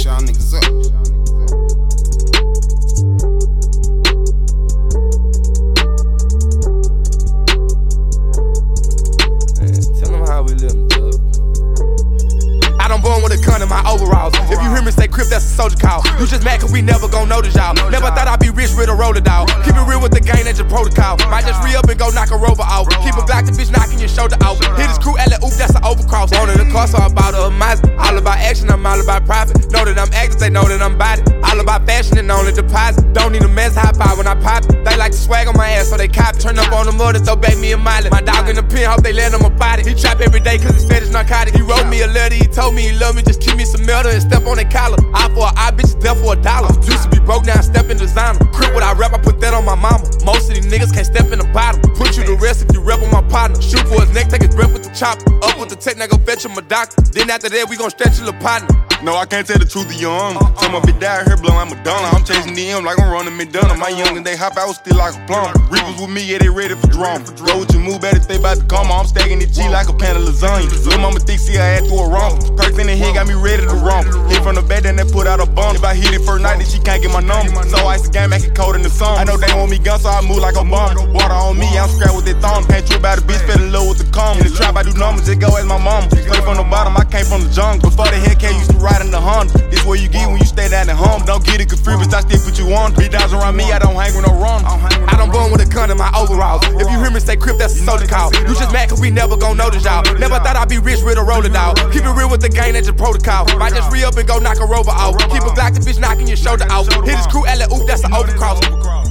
y'all niggas up. Born with a gun in my overalls. If you hear me say Crip, that's a soldier call. You just mad cause we never gon' notice y'all. Never thought I'd be rich with a roller dog. Keep it real with the gang, that's your protocol. Might just re-up and go knock a rover off. Keep a Glock, the bitch knocking your shoulder off. Hit his crew, oop, that's an overcross. Wanted a car, so I bought a Mazda. All about action, I'm all about profit. Know that I'm active, they know that I'm body. All about fashion and only deposit. Don't need a mess, high five when I pop it. They like to swag on my ass, so they cop. Turn up on the mother, throw back me a miley. My dog in the pen, hope they land on my body. He trap every day cause his fetish narcotic. He wrote me a letter, he told me he love me, just keep me some metal and step on that collar. Eye for an eye, bitch, death for $1. Used to be broke, now step in designer. Crip what I rap, I put that on my mama. Most of these niggas can't step in the bottom. Put you to rest if you rep on my partner. Shoot for his neck, take his breath with the chopper. Up with the tech, now go fetch him a doctor. Then after that, we gon' stretch your little partner. No, I can't tell the truth to young. Tell my bitch die here blowing Madonna. I'm chasing DM like I'm running McDonough. My youngin' they hop out still like a plumber. Reapers with me, yeah, they ready for drama. Roll with your move, better stay by the karma. I'm stacking the G like a pan of lasagna. Lil' mama thick, see I had to a rumble. Perks in the head got me ready to rumble. Hit from the back, then they put out a bump. If I hit it first night, then she can't get my number. So ice the game, make it cold in the summer. I know they want me gun, so I move like a bomb. Water on me, I'm scrapped with that thumb. Can't trip by the bitch, fell in love with the cum. In the trap, I do numbers, just go as my mama. Straight from the bottom, I came from the jungle. Before the Hellcat used to ride in the Honda. This what you get when you stay down at home. Don't get it confused, but I still put you on. Beat downs around me, I don't hang with no wrong. I done born with a gun in my overalls. If you hear me say Crip, that's a soldier call. You just mad cause we never gon' notice y'all. Never thought I'd be rich with a roller dog. Keep it real with the gang, that's your protocol. Might just re-up and go knock a rover off. Keep a Glock, the bitch knocking your shoulder off. Hit his crew, oop, that's an overcross.